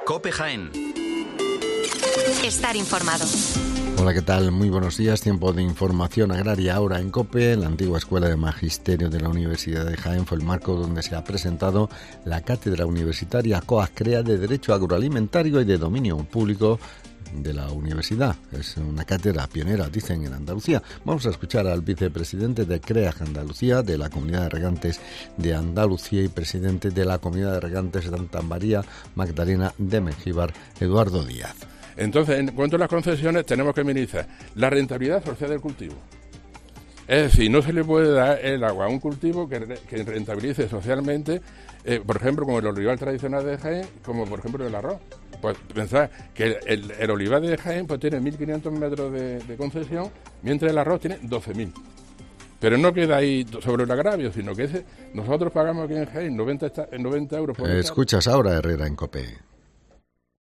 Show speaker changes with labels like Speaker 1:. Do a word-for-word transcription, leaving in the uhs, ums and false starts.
Speaker 1: COPE Jaén.
Speaker 2: Estar informado.
Speaker 3: Hola, ¿qué tal? Muy buenos días. Tiempo de información agraria ahora en COPE. La antigua Escuela de Magisterio de la Universidad de Jaén fue el marco donde se ha presentado la Cátedra Universitaria COAG-CREA de Derecho Agroalimentario y de Dominio Público de la universidad. Es una cátedra pionera, dicen, en Andalucía. Vamos a escuchar al vicepresidente de CREA Andalucía, de la Comunidad de Regantes de Andalucía, y presidente de la Comunidad de Regantes de Santa María Magdalena de Mengíbar, Eduardo Díaz.
Speaker 4: Entonces, en cuanto a las concesiones, tenemos que minimizar la rentabilidad social del cultivo. Es decir, no se le puede dar el agua a un cultivo que, que rentabilice socialmente, eh, por ejemplo, como el olivar tradicional de Jaén, como por ejemplo el arroz. Pues pensar que el, el, el olivar de Jaén pues, tiene mil quinientos metros de, de concesión, mientras el arroz tiene doce mil. Pero no queda ahí sobre el agravio, sino que ese, nosotros pagamos aquí en Jaén noventa, noventa euros por hectárea.
Speaker 3: Escuchas ahora Herrera en COPE.